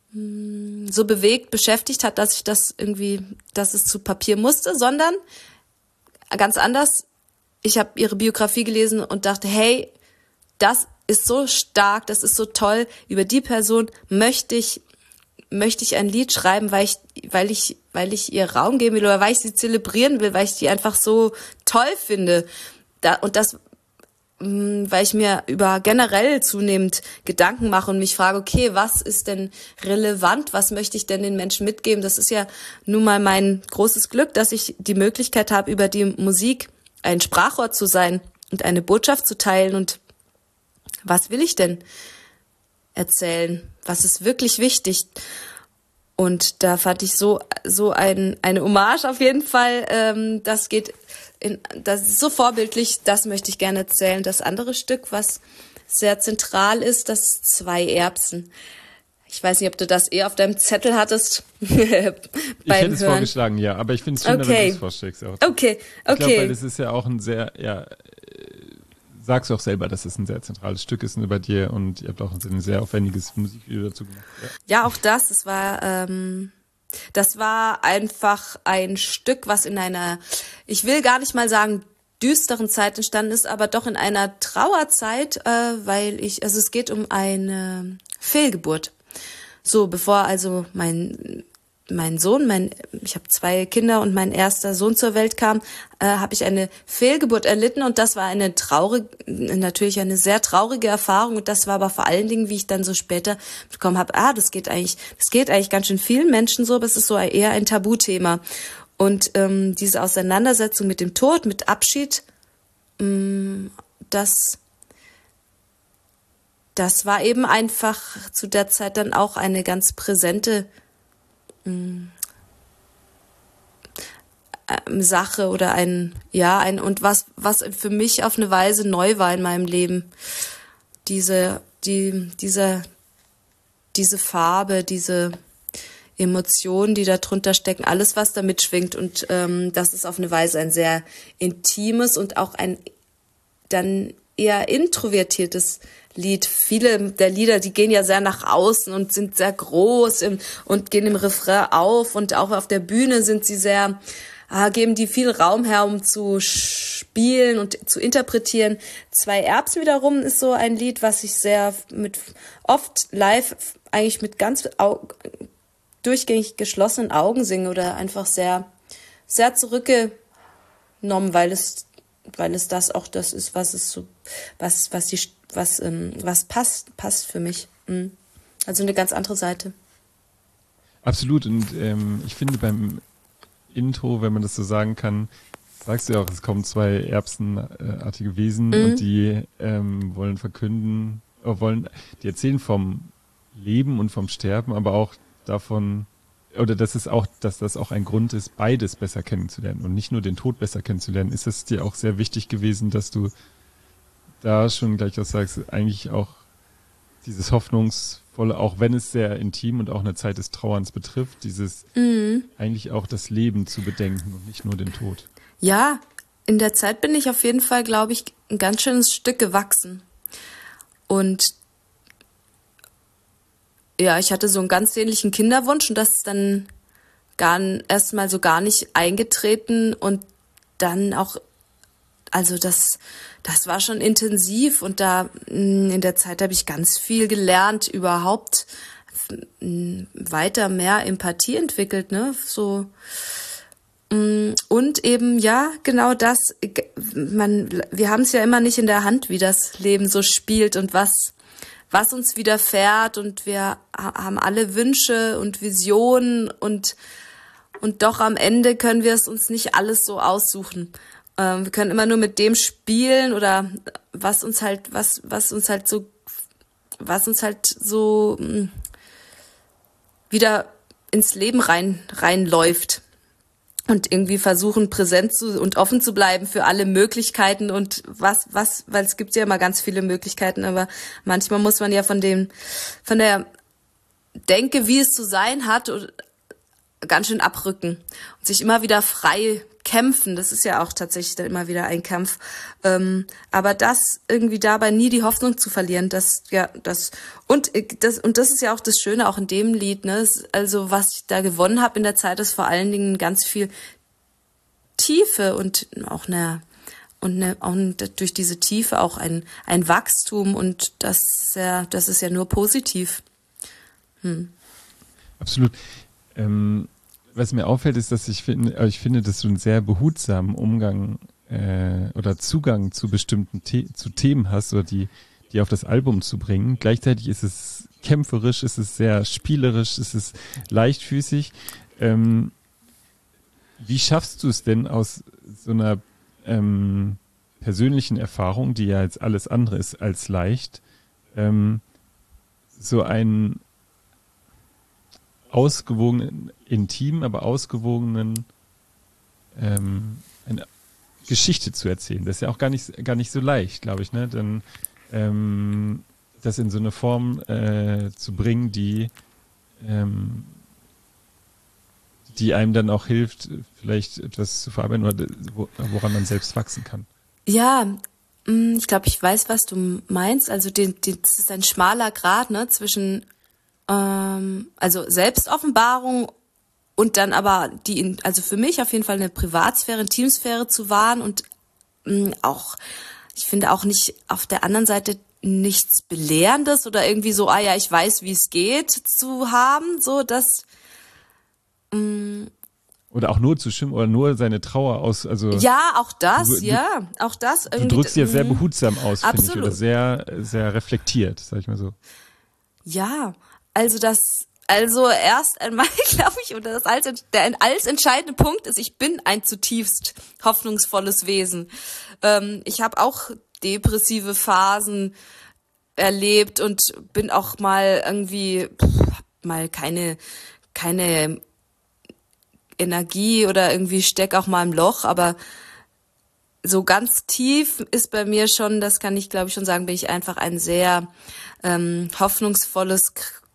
mh, so bewegt, beschäftigt hat, dass ich das irgendwie, dass es zu Papier musste, sondern ganz anders. Ich habe ihre Biografie gelesen und dachte, hey, das ist so stark, das ist so toll. Über die Person möchte ich möchte ich ein Lied schreiben, weil ich weil ich weil ich ihr Raum geben will oder weil ich sie zelebrieren will, weil ich die einfach so toll finde. Da, und das weil ich mir über generell zunehmend Gedanken mache und mich frage, okay, was ist denn relevant, was möchte ich denn den Menschen mitgeben? Das ist ja nun mal mein großes Glück, dass ich die Möglichkeit habe, über die Musik ein Sprachrohr zu sein und eine Botschaft zu teilen. Und was will ich denn erzählen? Was ist wirklich wichtig? Und da fand ich so so ein eine Hommage auf jeden Fall. Ähm, das geht in, das ist so vorbildlich. Das möchte ich gerne erzählen. Das andere Stück, was sehr zentral ist, das Zwei Erbsen. Ich weiß nicht, ob du das eher auf deinem Zettel hattest. Ich hätte es Hören. vorgeschlagen, ja, aber ich finde es schön, okay. wenn du es vorschlägst. Auch. Okay, okay. Ich glaube, weil das ist ja auch ein sehr, ja, sagst du auch selber, dass es ein sehr zentrales Stück ist bei dir und ihr habt auch ein sehr aufwendiges Musikvideo dazu gemacht. Ja, ja auch das, das war, ähm, das war einfach ein Stück, was in einer, ich will gar nicht mal sagen, düsteren Zeit entstanden ist, aber doch in einer Trauerzeit, äh, weil ich, also es geht um eine Fehlgeburt. So, bevor also mein mein Sohn, mein ich habe zwei Kinder und mein erster Sohn zur Welt kam, äh, habe ich eine Fehlgeburt erlitten und das war eine traurige, natürlich eine sehr traurige Erfahrung und das war aber vor allen Dingen, wie ich dann so später bekommen habe, ah, das geht eigentlich, das geht eigentlich ganz schön vielen Menschen so, aber es ist so eher ein Tabuthema. Und ähm, diese Auseinandersetzung mit dem Tod, mit Abschied, mh, das das war eben einfach zu der Zeit dann auch eine ganz präsente mh, äh, Sache oder ein, ja, ein, und was, was für mich auf eine Weise neu war in meinem Leben. Diese, die, diese, diese Farbe, diese Emotionen, die da drunter stecken, alles, was da mitschwingt. Und ähm, das ist auf eine Weise ein sehr intimes und auch ein dann eher introvertiertes Lied. Viele der Lieder, die gehen ja sehr nach außen und sind sehr groß im, und gehen im Refrain auf und auch auf der Bühne sind sie sehr, ah, geben die viel Raum her, um zu spielen und zu interpretieren. Zwei Erbsen wiederum ist so ein Lied, was ich sehr mit oft live eigentlich mit ganz au- durchgängig geschlossenen Augen singe oder einfach sehr, sehr zurückgenommen, weil es weil es das auch das ist, was es so, was, was die, was, ähm, was passt, passt für mich. Mhm. Also eine ganz andere Seite. Absolut. Und ähm, ich finde beim Intro, wenn man das so sagen kann, sagst du ja auch, es kommen zwei erbsenartige Wesen mhm. und die ähm, wollen verkünden, äh, wollen, die erzählen vom Leben und vom Sterben, aber auch davon, oder dass es auch, dass das auch ein Grund ist, beides besser kennenzulernen und nicht nur den Tod besser kennenzulernen. Ist es dir auch sehr wichtig gewesen, dass du da schon gleich was sagst, eigentlich auch dieses hoffnungsvolle, auch wenn es sehr intim und auch eine Zeit des Trauerns betrifft, dieses mhm. eigentlich auch das Leben zu bedenken und nicht nur den Tod. Ja, in der Zeit bin ich auf jeden Fall, glaube ich, ein ganz schönes Stück gewachsen. Und ja, ich hatte so einen ganz sehnlichen Kinderwunsch und das ist dann gar erstmal so gar nicht eingetreten und dann auch, also das, das war schon intensiv und da in der Zeit habe ich ganz viel gelernt, überhaupt weiter mehr Empathie entwickelt, ne, so. Und eben, ja, genau das, man, wir haben es ja immer nicht in der Hand, wie das Leben so spielt und was was uns widerfährt und wir haben alle Wünsche und Visionen und und doch am Ende können wir es uns nicht alles so aussuchen. Ähm, wir können immer nur mit dem spielen oder was uns halt was was uns halt so was uns halt so mh, wieder ins Leben rein reinläuft. Und irgendwie versuchen, präsent zu und offen zu bleiben für alle Möglichkeiten und was, was, weil es gibt ja immer ganz viele Möglichkeiten, aber manchmal muss man ja von dem, von der Denke, wie es zu sein hat, ganz schön abrücken und sich immer wieder frei kämpfen. Das ist ja auch tatsächlich dann immer wieder ein Kampf. Ähm, aber das irgendwie dabei nie die Hoffnung zu verlieren, das, ja, das, und das, und das ist ja auch das Schöne auch in dem Lied, ne? Also, was ich da gewonnen habe in der Zeit, ist vor allen Dingen ganz viel Tiefe und auch eine, und eine, auch durch diese Tiefe auch ein, ein Wachstum, und das ist ja, das ist ja nur positiv. Hm. Absolut. Ähm, was mir auffällt, ist, dass ich finde, ich finde, dass du einen sehr behutsamen Umgang äh, oder Zugang zu bestimmten The- zu Themen hast, oder die, die auf das Album zu bringen. Gleichzeitig ist es kämpferisch, ist es sehr spielerisch, ist es leichtfüßig. Ähm, wie schaffst du es denn aus so einer ähm, persönlichen Erfahrung, die ja jetzt alles andere ist als leicht, ähm, so einen ausgewogenen, intim, aber ausgewogenen ähm, eine Geschichte zu erzählen. Das ist ja auch gar nicht, gar nicht so leicht, glaube ich, ne? Denn ähm, das in so eine Form äh, zu bringen, die ähm, die einem dann auch hilft, vielleicht etwas zu verarbeiten oder wo, woran man selbst wachsen kann. Ja, ich glaube, ich weiß, was du meinst. Also die, die, das ist ein schmaler Grat, ne, zwischen ähm, also Selbstoffenbarung und dann aber die, also für mich auf jeden Fall eine Privatsphäre, eine Teamsphäre zu wahren und mh, auch, ich finde auch nicht auf der anderen Seite nichts Belehrendes oder irgendwie so, ah ja, ich weiß, wie es geht, zu haben, so dass mh, oder auch nur zu schwimmen oder nur seine Trauer aus, also ja, auch das, du, ja, auch das. Du drückst sie jetzt sehr behutsam aus, finde ich, absolut. oder sehr, sehr reflektiert, sag ich mal so. Ja, also das, also erst einmal glaube ich, oder das als, der alles entscheidende Punkt ist, ich bin ein zutiefst hoffnungsvolles Wesen. Ähm, ich habe auch depressive Phasen erlebt und bin auch mal irgendwie pff, mal keine keine Energie oder irgendwie steck auch mal im Loch, aber so ganz tief ist bei mir schon, das kann ich glaube ich schon sagen, bin ich einfach ein sehr ähm, hoffnungsvolles,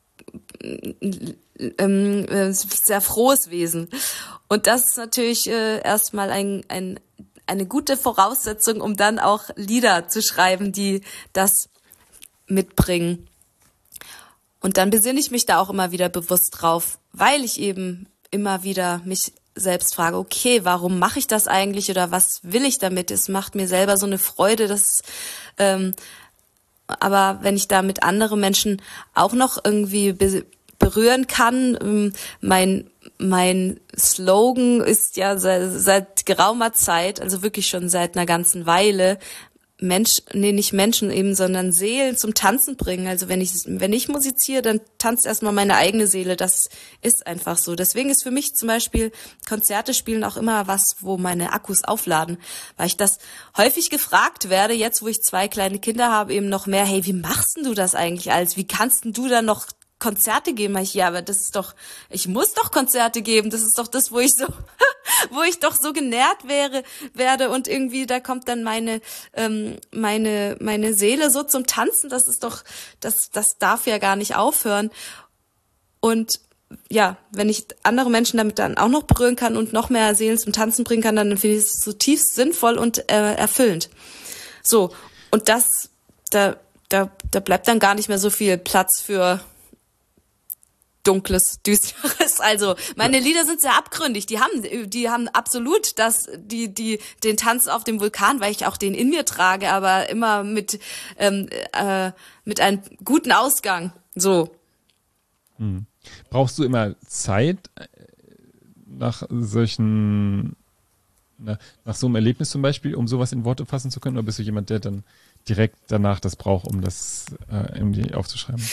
ähm, äh, sehr frohes Wesen. Und das ist natürlich äh, erstmal ein, ein, eine gute Voraussetzung, um dann auch Lieder zu schreiben, die das mitbringen. Und dann besinne ich mich da auch immer wieder bewusst drauf, weil ich eben immer wieder mich selbst frage, okay, warum mache ich das eigentlich oder was will ich damit? Es macht mir selber so eine Freude, dass ähm, aber wenn ich damit andere Menschen auch noch irgendwie be- berühren kann, ähm, mein mein Slogan ist ja seit, seit geraumer Zeit, also wirklich schon seit einer ganzen Weile, Mensch, nee, nicht Menschen eben, sondern Seelen zum Tanzen bringen. Also wenn ich, wenn ich musiziere, dann tanzt erstmal meine eigene Seele. Das ist einfach so. Deswegen ist für mich zum Beispiel Konzerte spielen auch immer was, wo meine Akkus aufladen. Weil ich das häufig gefragt werde, jetzt wo ich zwei kleine Kinder habe, eben noch mehr, hey, wie machst denn du das eigentlich alles? Wie kannst denn du da noch Konzerte geben? Ich, ja, aber das ist doch, ich muss doch Konzerte geben. Das ist doch das, wo ich so, wo ich doch so genährt wäre, werde und irgendwie da kommt dann meine, ähm, meine, meine Seele so zum Tanzen. Das ist doch, das, das darf ja gar nicht aufhören. Und ja, wenn ich andere Menschen damit dann auch noch berühren kann und noch mehr Seelen zum Tanzen bringen kann, dann finde ich es zutiefst sinnvoll und äh, erfüllend. So. Und das, da, da, da bleibt dann gar nicht mehr so viel Platz für Dunkles, Düsteres. Also meine Lieder sind sehr abgründig. Die haben, die haben absolut das, die, die, den Tanz auf dem Vulkan, weil ich auch den in mir trage, aber immer mit, ähm, äh, mit einem guten Ausgang. So. Hm. Brauchst du immer Zeit nach solchen, na, nach so einem Erlebnis zum Beispiel, um sowas in Worte fassen zu können, oder bist du jemand, der dann direkt danach das braucht, um das äh, irgendwie aufzuschreiben?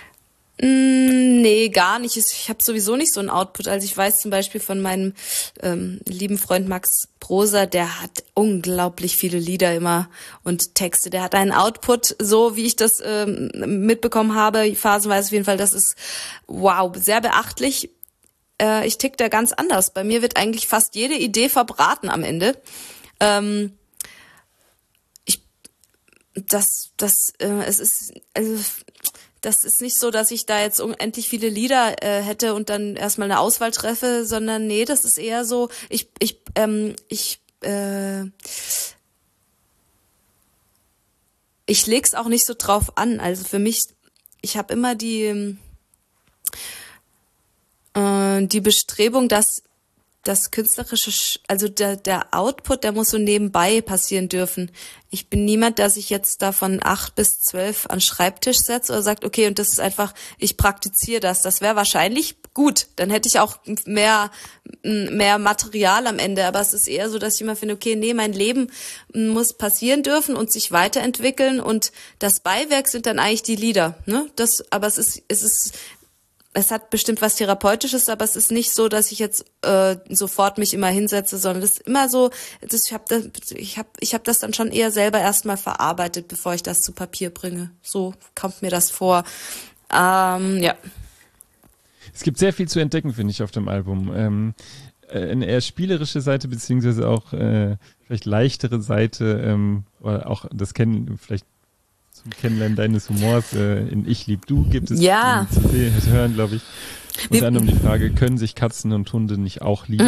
Nee, gar nicht. Ich habe sowieso nicht so einen Output. Also ich weiß zum Beispiel von meinem ähm, lieben Freund Max Proser, der hat unglaublich viele Lieder immer und Texte. Der hat einen Output, so wie ich das ähm, mitbekommen habe, phasenweise auf jeden Fall. Das ist, wow, sehr beachtlich. Äh, ich tick da ganz anders. Bei mir wird eigentlich fast jede Idee verbraten am Ende. Ähm, ich, das, das, äh, es ist, also das ist nicht so, dass ich da jetzt unendlich viele Lieder äh, hätte und dann erstmal eine Auswahl treffe, sondern nee, das ist eher so, ich, ich, ähm, ich, äh, ich leg's auch nicht so drauf an. Also für mich, ich habe immer die, äh, die Bestrebung, dass das künstlerische, also der, der Output, der muss so nebenbei passieren dürfen. Ich bin niemand, der sich jetzt da von acht bis zwölf an den Schreibtisch setzt oder sagt, okay, und das ist einfach, ich praktiziere das. Das wäre wahrscheinlich gut. Dann hätte ich auch mehr, mehr Material am Ende. Aber es ist eher so, dass ich immer finde, okay, nee, mein Leben muss passieren dürfen und sich weiterentwickeln. Und das Beiwerk sind dann eigentlich die Lieder, ne? Das, aber es ist, es ist, es hat bestimmt was Therapeutisches, aber es ist nicht so, dass ich jetzt äh, sofort mich immer hinsetze, sondern es ist immer so, das, ich habe das, ich hab, ich hab das dann schon eher selber erstmal verarbeitet, bevor ich das zu Papier bringe. So kommt mir das vor. Ähm, ja. Es gibt sehr viel zu entdecken, finde ich, auf dem Album. Ähm, eine eher spielerische Seite, beziehungsweise auch äh, vielleicht leichtere Seite, ähm, oder auch das Kennen, vielleicht zum Kennenlernen deines Humors äh, in Ich lieb du gibt es ja. zu hören, glaube ich. Unter anderem die Frage, können sich Katzen und Hunde nicht auch lieben?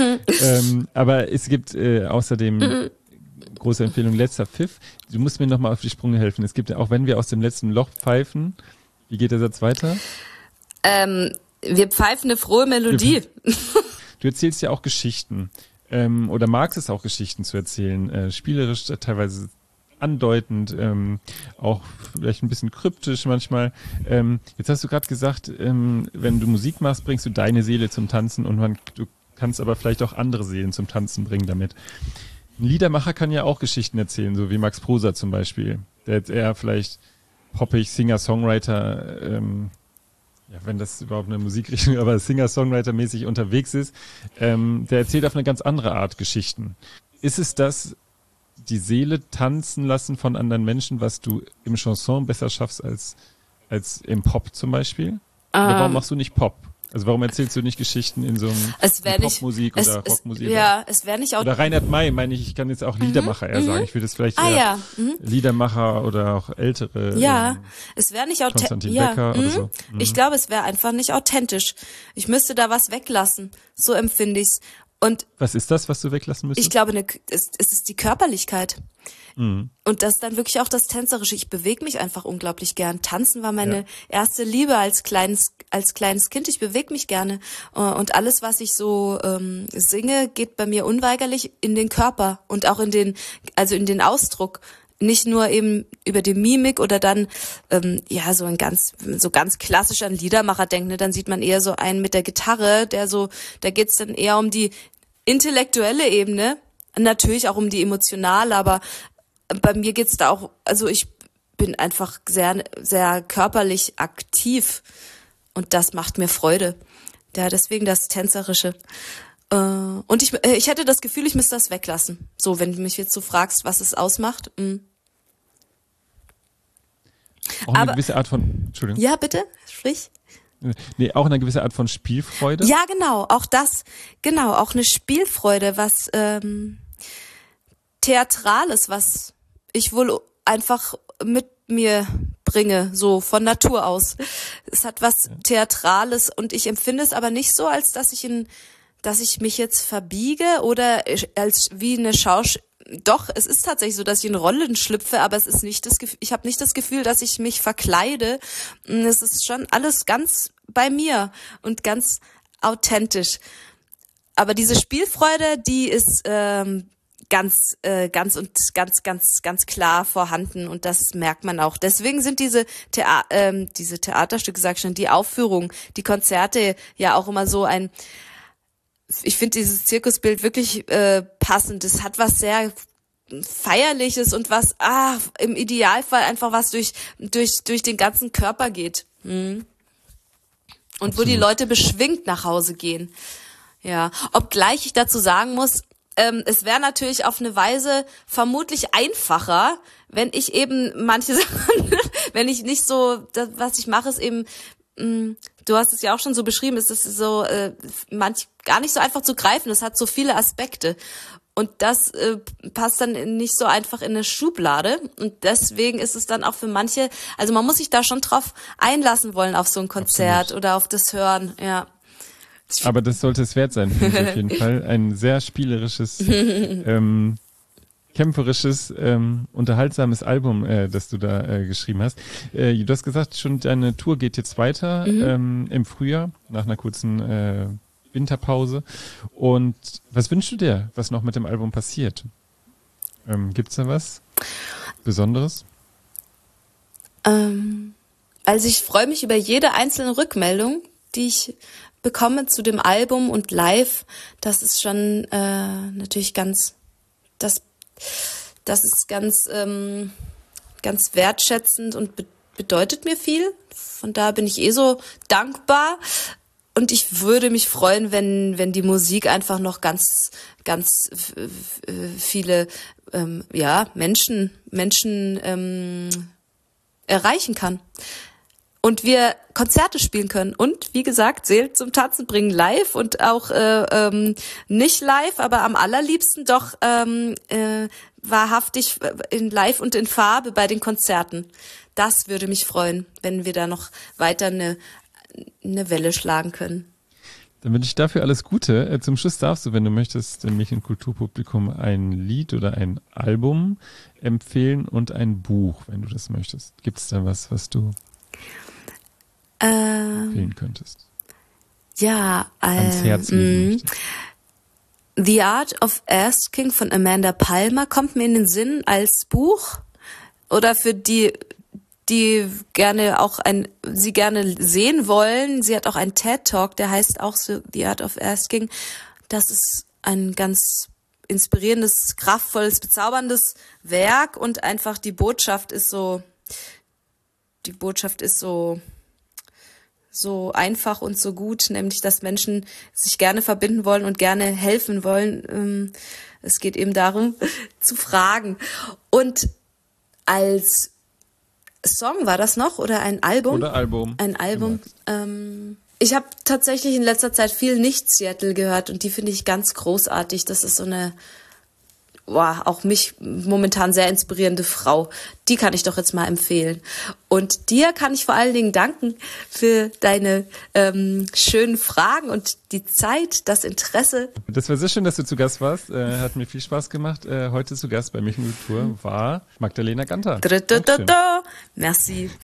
ähm, aber es gibt äh, außerdem große Empfehlung, letzter Pfiff. Du musst mir nochmal auf die Sprünge helfen. Es gibt ja auch, wenn wir aus dem letzten Loch pfeifen, wie geht der Satz weiter? Ähm, wir pfeifen eine frohe Melodie. Du erzählst ja auch Geschichten ähm, oder magst es auch, Geschichten zu erzählen, äh, spielerisch, äh, teilweise andeutend, ähm, auch vielleicht ein bisschen kryptisch manchmal. Ähm, jetzt hast du gerade gesagt, ähm, wenn du Musik machst, bringst du deine Seele zum Tanzen und man, du kannst aber vielleicht auch andere Seelen zum Tanzen bringen damit. Ein Liedermacher kann ja auch Geschichten erzählen, so wie Max Prosa zum Beispiel, der jetzt eher vielleicht poppig, Singer-Songwriter, ähm, ja, wenn das überhaupt eine Musikrichtung, aber Singer-Songwriter-mäßig unterwegs ist, ähm, der erzählt auf eine ganz andere Art Geschichten. Ist es das, die Seele tanzen lassen von anderen Menschen, was du im Chanson besser schaffst als, als im Pop zum Beispiel? Um, Oder warum machst du nicht Pop? Also warum erzählst du nicht Geschichten in so einem Popmusik nicht, oder es, Rockmusik? Es, ja, es wäre nicht auch... Oder Reinhard May, meine ich, ich kann jetzt auch Liedermacher mhm, eher sagen. Ich würde es vielleicht ah, eher ja. mhm. Liedermacher oder auch ältere. Ja, ähm, es wäre nicht authentisch. Konstantin ja, Becker oder so. Mhm. Ich glaube, es wäre einfach nicht authentisch. Ich müsste da was weglassen. So empfinde ich's. Und was ist das, was du weglassen müsstest? Ich glaube, eine, es, es ist die Körperlichkeit. Mhm. Und das ist dann wirklich auch das Tänzerische. Ich bewege mich einfach unglaublich gern. Tanzen war meine ja. erste Liebe als kleines als kleines Kind. Ich bewege mich gerne. Und alles, was ich so ähm, singe, geht bei mir unweigerlich in den Körper und auch in den, also in den Ausdruck. Nicht nur eben über die Mimik oder dann ähm, ja so ein ganz so ganz klassisch an Liedermacher denkt, ne? Dann sieht man eher so einen mit der Gitarre, der so, da geht's dann eher um die intellektuelle Ebene, natürlich auch um die emotionale, aber bei mir geht's da auch, also ich bin einfach sehr sehr körperlich aktiv und das macht mir Freude. Ja, deswegen das Tänzerische. Und ich, ich hätte das Gefühl, ich müsste das weglassen. So, wenn du mich jetzt so fragst, was es ausmacht. Mh. Auch eine Aber, gewisse Art von, Entschuldigung. Ja, bitte, sprich. Nee, auch eine gewisse Art von Spielfreude. Ja, genau, auch das, genau, auch eine Spielfreude, was ähm, Theatrales, was ich wohl einfach mit mir bringe, so von Natur aus. Es hat was ja. Theatrales und ich empfinde es aber nicht so, als dass ich in dass ich mich jetzt verbiege oder als wie eine Schausch doch, es ist tatsächlich so, dass ich in Rollen schlüpfe, aber es ist nicht das Gefühl, ich habe nicht das Gefühl, dass ich mich verkleide. Es ist schon alles ganz bei mir und ganz authentisch. Aber diese Spielfreude, die ist ähm, ganz, äh, ganz und ganz, ganz, ganz klar vorhanden und das merkt man auch. Deswegen sind diese Thea- ähm, diese Theaterstücke, sag ich schon, die Aufführungen, die Konzerte ja auch immer so ein Ich finde dieses Zirkusbild wirklich äh, passend. Es hat was sehr Feierliches und was, ah, im Idealfall einfach was durch durch durch den ganzen Körper geht. Hm. Und Absolut. Wo die Leute beschwingt nach Hause gehen. Ja, obgleich ich dazu sagen muss, ähm, es wäre natürlich auf eine Weise vermutlich einfacher, wenn ich eben manche Sachen, wenn ich nicht so, das, was ich mache, ist eben du hast es ja auch schon so beschrieben, ist es so äh, manch gar nicht so einfach zu greifen. Es hat so viele Aspekte Und das äh, passt dann nicht so einfach in eine Schublade. Und deswegen ist es dann auch für manche, also man muss sich da schon drauf einlassen wollen auf so ein Konzert Absolut. oder auf das Hören, ja. Aber das sollte es wert sein, finde ich auf jeden Fall. Ein sehr spielerisches, ähm, kämpferisches, ähm, unterhaltsames Album, äh, das du da äh, geschrieben hast. Äh, du hast gesagt, schon deine Tour geht jetzt weiter Mhm. ähm, im Frühjahr, nach einer kurzen äh, Winterpause. Und was wünschst du dir, was noch mit dem Album passiert? Ähm, gibt's da was Besonderes? Ähm, also ich freue mich über jede einzelne Rückmeldung, die ich bekomme zu dem Album und live. Das ist schon äh, natürlich ganz, das, das ist ganz, ähm, ganz wertschätzend und be- bedeutet mir viel. Von daher bin ich eh so dankbar. Und ich würde mich freuen, wenn, wenn die Musik einfach noch ganz, ganz f- f- viele, ähm, ja, Menschen, Menschen, ähm, erreichen kann. Und wir Konzerte spielen können. Und wie gesagt, Seelen zum Tanzen bringen live und auch äh, ähm, nicht live, aber am allerliebsten doch ähm, äh, wahrhaftig in live und in Farbe bei den Konzerten. Das würde mich freuen, wenn wir da noch weiter eine, eine Welle schlagen können. Dann wünsche ich dafür alles Gute. Äh, Zum Schluss darfst du, wenn du möchtest, dem Mädchenkulturpublikum ein Lied oder ein Album empfehlen und ein Buch, wenn du das möchtest. Gibt es da was, was du Ähm, empfehlen könntest? ja, Ans Herz legen ähm, möchtest? The Art of Asking von Amanda Palmer kommt mir in den Sinn als Buch oder für die, die gerne auch ein, sie gerne sehen wollen. Sie hat auch einen TED-Talk, der heißt auch so The Art of Asking. Das ist ein ganz inspirierendes, kraftvolles, bezauberndes Werk und einfach die Botschaft ist so, die Botschaft ist so, so einfach und so gut, nämlich, dass Menschen sich gerne verbinden wollen und gerne helfen wollen. Es geht eben darum, zu fragen. Und als Song war das noch oder ein Album? Oder Album. Ein Album. Ähm, ich habe tatsächlich in letzter Zeit viel Nicht-Seattle gehört und die finde ich ganz großartig. Das ist so eine, wow, auch mich momentan sehr inspirierende Frau. Die kann ich doch jetzt mal empfehlen. Und dir kann ich vor allen Dingen danken für deine ähm, schönen Fragen und die Zeit, das Interesse. Das war sehr schön, dass du zu Gast warst. Äh, hat mir viel Spaß gemacht. Äh, heute zu Gast bei Mädchenkultur war Magdalena Ganter. Da, da, da, da. Merci.